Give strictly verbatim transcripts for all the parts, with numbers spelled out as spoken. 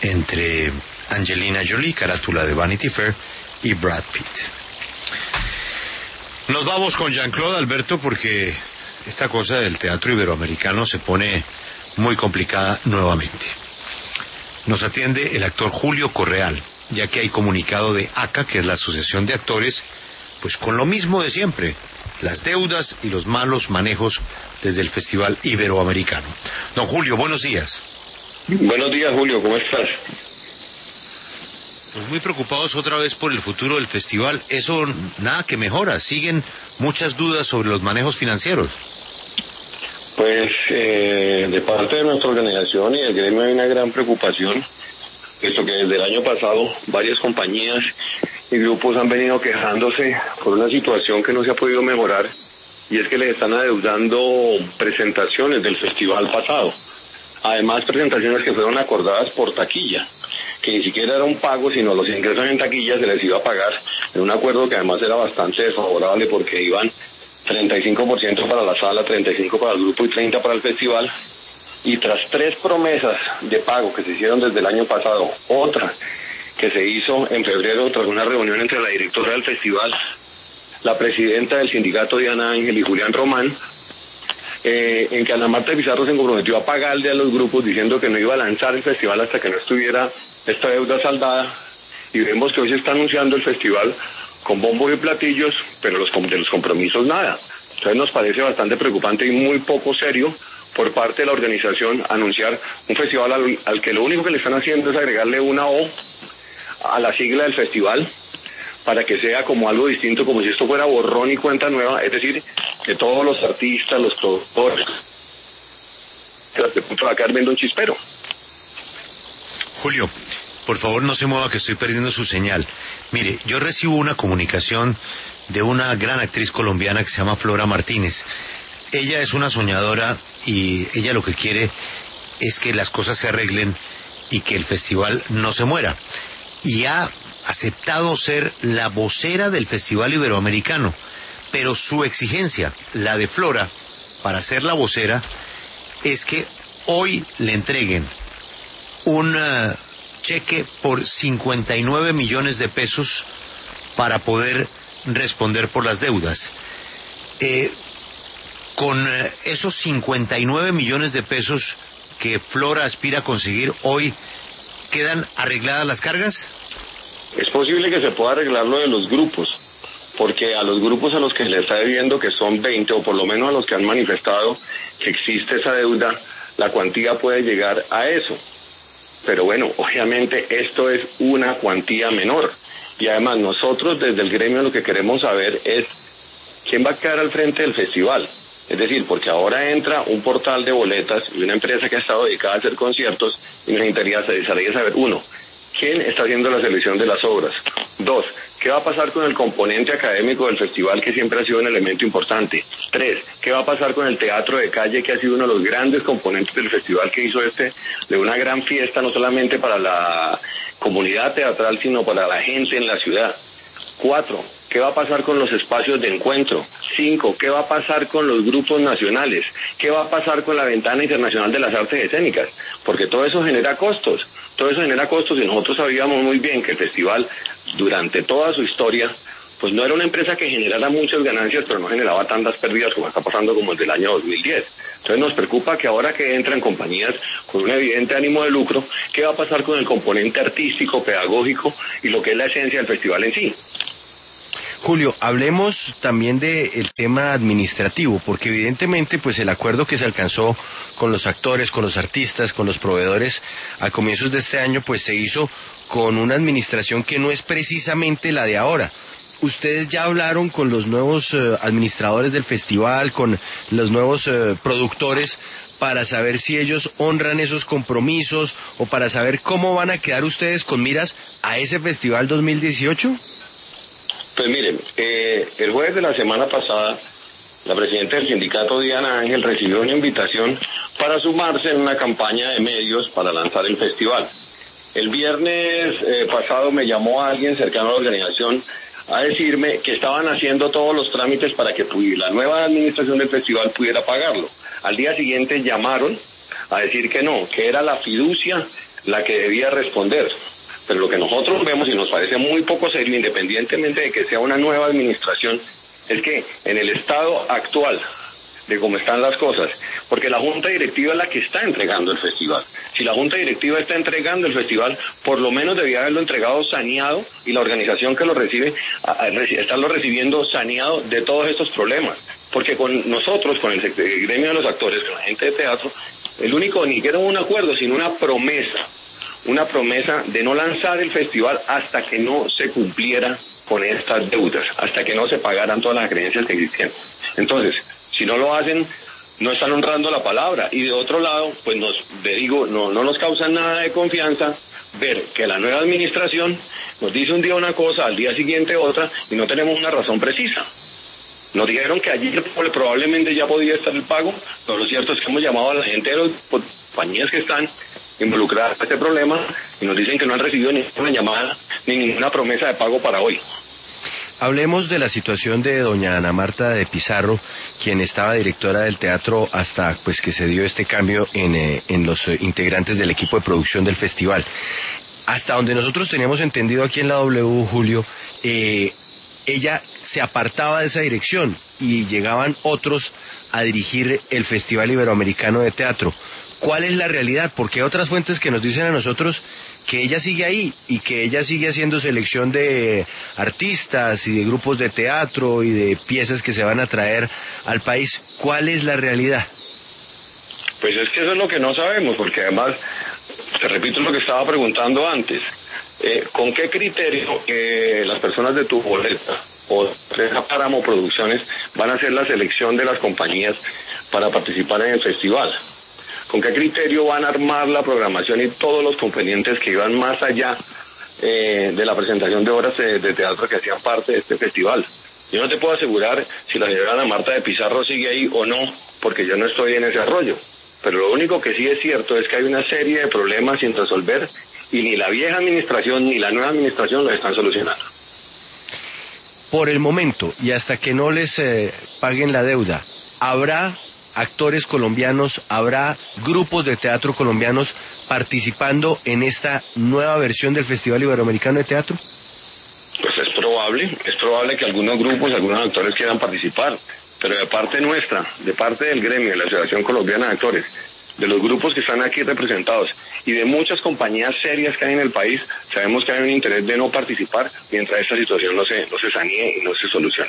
entre Angelina Jolie, carátula de Vanity Fair, y Brad Pitt. Nos vamos con Jean-Claude, Alberto, porque esta cosa del teatro iberoamericano se pone muy complicada nuevamente. Nos atiende el actor Julio Correal, ya que hay comunicado de A C A, que es la Asociación de Actores, pues con lo mismo de siempre, las deudas y los malos manejos desde el Festival Iberoamericano. Don Julio, buenos días. Buenos días, Julio, ¿cómo estás? Pues muy preocupados otra vez por el futuro del festival. Eso nada que mejora, siguen muchas dudas sobre los manejos financieros. Pues eh, de parte de nuestra organización y del gremio hay una gran preocupación, puesto que desde el año pasado varias compañías y grupos han venido quejándose por una situación que no se ha podido mejorar, y es que les están adeudando presentaciones del festival pasado. Además, presentaciones que fueron acordadas por taquilla, que ni siquiera era un pago, sino los ingresos en taquilla se les iba a pagar en un acuerdo que además era bastante desfavorable, porque iban treinta y cinco por ciento para la sala, treinta y cinco por ciento para el grupo y treinta por ciento para el festival. Y tras tres promesas de pago que se hicieron desde el año pasado, otra que se hizo en febrero tras una reunión entre la directora del festival, la presidenta del sindicato Diana Ángel y Julián Román, eh, en que Ana Marta Pizarro se comprometió a pagarle a los grupos diciendo que no iba a lanzar el festival hasta que no estuviera esta deuda saldada, y vemos que hoy se está anunciando el festival con bombos y platillos, pero los, de los compromisos nada. Entonces nos parece bastante preocupante y muy poco serio por parte de la organización anunciar un festival al, al que lo único que le están haciendo es agregarle una O a la sigla del festival para que sea como algo distinto, como si esto fuera borrón y cuenta nueva, es decir, que todos los artistas, los productores, de punto va a quedar viendo un chispero. Julio, por favor no se mueva que estoy perdiendo su señal. Mire, yo recibo una comunicación de una gran actriz colombiana que se llama Flora Martínez. Ella es una soñadora y ella lo que quiere es que las cosas se arreglen y que el festival no se muera. Y ha aceptado ser la vocera del Festival Iberoamericano, pero su exigencia, la de Flora, para ser la vocera, es que hoy le entreguen un uh, cheque por cincuenta y nueve millones de pesos para poder responder por las deudas. Eh, con uh, esos cincuenta y nueve millones de pesos que Flora aspira a conseguir hoy, ¿quedan arregladas las cargas? Es posible que se pueda arreglar lo de los grupos, porque a los grupos a los que le está debiendo, que son veinte, o por lo menos a los que han manifestado que existe esa deuda, la cuantía puede llegar a eso. Pero bueno, obviamente esto es una cuantía menor. Y además nosotros desde el gremio lo que queremos saber es quién va a quedar al frente del festival. Es decir, porque ahora entra un portal de boletas y una empresa que ha estado dedicada a hacer conciertos, y nos interesaría saber, uno, ¿quién está haciendo la selección de las obras? Dos, ¿qué va a pasar con el componente académico del festival, que siempre ha sido un elemento importante? Tres, ¿qué va a pasar con el teatro de calle, que ha sido uno de los grandes componentes del festival, que hizo este de una gran fiesta, no solamente para la comunidad teatral, sino para la gente en la ciudad? Cuatro, ¿qué va a pasar con los espacios de encuentro? Cinco, ¿qué va a pasar con los grupos nacionales? ¿Qué va a pasar con la ventana internacional de las artes escénicas? Porque todo eso genera costos. Todo eso genera costos y nosotros sabíamos muy bien que el festival, durante toda su historia, pues no era una empresa que generara muchas ganancias, pero no generaba tantas pérdidas como está pasando como el del año dos mil diez. Entonces nos preocupa que ahora que entran compañías con un evidente ánimo de lucro, ¿qué va a pasar con el componente artístico, pedagógico y lo que es la esencia del festival en sí? Julio, hablemos también del tema administrativo, porque evidentemente pues el acuerdo que se alcanzó con los actores, con los artistas, con los proveedores a comienzos de este año pues se hizo con una administración que no es precisamente la de ahora. ¿Ustedes ya hablaron con los nuevos eh, administradores del festival, con los nuevos eh, productores, para saber si ellos honran esos compromisos o para saber cómo van a quedar ustedes con miras a ese festival dos mil dieciocho? Pues miren, eh, el jueves de la semana pasada, la presidenta del sindicato Diana Ángel recibió una invitación para sumarse en una campaña de medios para lanzar el festival. El viernes eh, pasado me llamó a alguien cercano a la organización a decirme que estaban haciendo todos los trámites para que la nueva administración del festival pudiera pagarlo. Al día siguiente llamaron a decir que no, que era la fiducia la que debía responder. Pero lo que nosotros vemos y nos parece muy poco serio, independientemente de que sea una nueva administración, es que en el estado actual de cómo están las cosas, porque la junta directiva es la que está entregando el festival. Si la junta directiva está entregando el festival, por lo menos debía haberlo entregado saneado, y la organización que lo recibe, estarlo recibiendo saneado de todos estos problemas. Porque con nosotros, con el gremio de los actores, con la gente de teatro, el único, ni siquiera un acuerdo, sino una promesa, una promesa de no lanzar el festival hasta que no se cumpliera con estas deudas, hasta que no se pagaran todas las creencias que existían. Entonces, si no lo hacen, no están honrando la palabra. Y de otro lado, pues nos, le digo, no, no nos causa nada de confianza ver que la nueva administración nos dice un día una cosa, al día siguiente otra, y no tenemos una razón precisa. Nos dijeron que allí probablemente ya podía estar el pago, pero lo cierto es que hemos llamado a la gente de las compañías que están involucradas en este problema y nos dicen que no han recibido ninguna llamada ni ninguna promesa de pago para hoy. Hablemos de la situación de doña Ana Marta de Pizarro, quien estaba directora del teatro hasta pues que se dio este cambio en, eh, en los eh, integrantes del equipo de producción del festival. Hasta donde nosotros teníamos entendido aquí en la W, Julio, eh, ella se apartaba de esa dirección y llegaban otros a dirigir el Festival Iberoamericano de Teatro. ¿Cuál es la realidad? Porque hay otras fuentes que nos dicen a nosotros que ella sigue ahí y que ella sigue haciendo selección de artistas y de grupos de teatro y de piezas que se van a traer al país. ¿Cuál es la realidad? Pues es que eso es lo que no sabemos, porque además, te repito lo que estaba preguntando antes, eh, ¿con qué criterio eh, las personas de Tu Boleta o de Páramo Producciones van a hacer la selección de las compañías para participar en el festival? ¿Con qué criterio van a armar la programación y todos los componentes que iban más allá eh, de la presentación de obras de, de teatro que hacían parte de este festival? Yo no te puedo asegurar si la señora Ana Marta de Pizarro sigue ahí o no, porque yo no estoy en ese rollo. Pero lo único que sí es cierto es que hay una serie de problemas sin resolver y ni la vieja administración ni la nueva administración los están solucionando. Por el momento, y hasta que no les eh, paguen la deuda, ¿habrá actores colombianos, habrá grupos de teatro colombianos participando en esta nueva versión del Festival Iberoamericano de Teatro? Pues es probable, es probable que algunos grupos, algunos actores quieran participar, pero de parte nuestra, de parte del gremio, de la Asociación Colombiana de Actores, de los grupos que están aquí representados y de muchas compañías serias que hay en el país, sabemos que hay un interés de no participar mientras esta situación no se, no se sanee y no se solucione.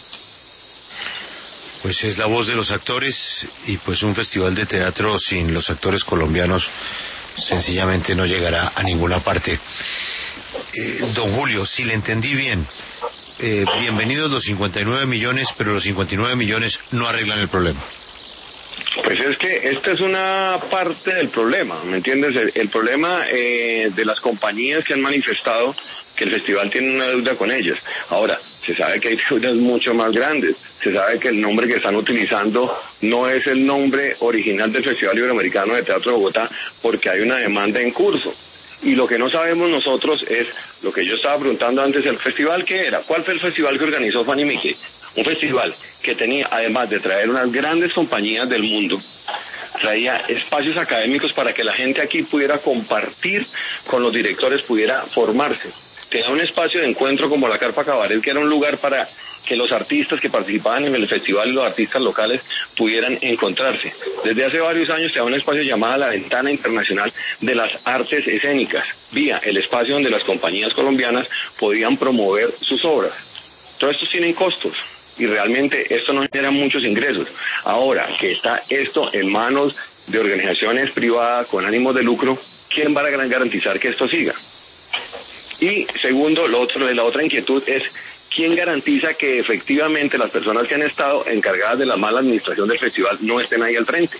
Pues es la voz de los actores y pues un festival de teatro sin los actores colombianos sencillamente no llegará a ninguna parte. Eh, don Julio, si le entendí bien, eh, bienvenidos los cincuenta y nueve millones, pero los cincuenta y nueve millones no arreglan el problema. Pues es que esta es una parte del problema, ¿me entiendes? El, el problema eh, de las compañías que han manifestado que el festival tiene una deuda con ellas. Ahora, se sabe que hay deudas mucho más grandes, se sabe que el nombre que están utilizando no es el nombre original del Festival Iberoamericano de Teatro de Bogotá, porque hay una demanda en curso. Y lo que no sabemos nosotros es, lo que yo estaba preguntando antes, ¿el festival qué era? ¿Cuál fue el festival que organizó Fanny Mickey? Un festival que tenía, además de traer unas grandes compañías del mundo, traía espacios académicos para que la gente aquí pudiera compartir con los directores, pudiera formarse. Tenía un espacio de encuentro como la Carpa Cabaret, que era un lugar para que los artistas que participaban en el festival y los artistas locales pudieran encontrarse. Desde hace varios años se da un espacio llamado la Ventana Internacional de las Artes Escénicas, vía el espacio donde las compañías colombianas podían promover sus obras. Todos estos tienen costos y realmente esto no genera muchos ingresos. Ahora que está esto en manos de organizaciones privadas con ánimos de lucro, ¿quién va a garantizar que esto siga? Y segundo, lo otro, la otra inquietud es ¿quién garantiza que efectivamente las personas que han estado encargadas de la mala administración del festival no estén ahí al frente?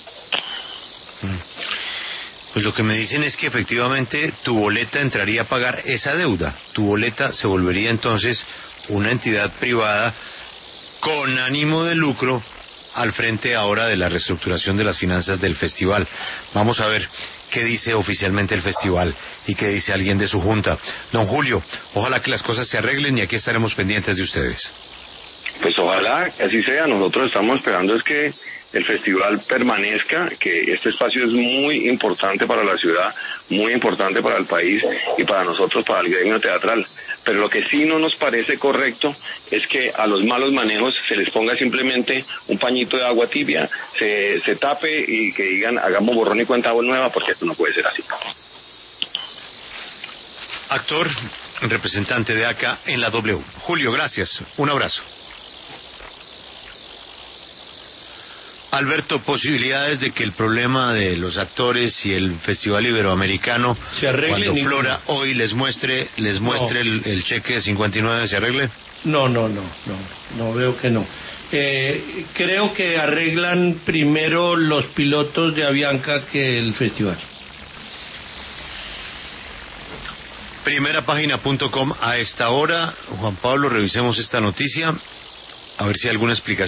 Pues lo que me dicen es que efectivamente Tu Boleta entraría a pagar esa deuda. Tu Boleta se volvería entonces una entidad privada con ánimo de lucro al frente ahora de la reestructuración de las finanzas del festival. Vamos a ver qué dice oficialmente el festival y qué dice alguien de su junta. Don Julio, ojalá que las cosas se arreglen y aquí estaremos pendientes de ustedes. Pues ojalá que así sea. Nosotros estamos esperando es que el festival permanezca, que este espacio es muy importante para la ciudad, muy importante para el país y para nosotros, para el gremio teatral. Pero lo que sí no nos parece correcto es que a los malos manejos se les ponga simplemente un pañito de agua tibia, se, se tape y que digan hagamos borrón y cuenta nueva, porque esto no puede ser así. Actor, representante de ACA en la W. Julio, gracias. Un abrazo. Alberto, posibilidades de que el problema de los actores y el Festival Iberoamericano, se arregle, cuando ninguna. Flora hoy les muestre, les muestre no. el, el cheque de cincuenta y nueve, ¿se arregle? No, no, no, no, no veo que no. Eh, creo que arreglan primero los pilotos de Avianca que el festival. Primera página punto com a esta hora. Juan Pablo, revisemos esta noticia, a ver si hay alguna explicación.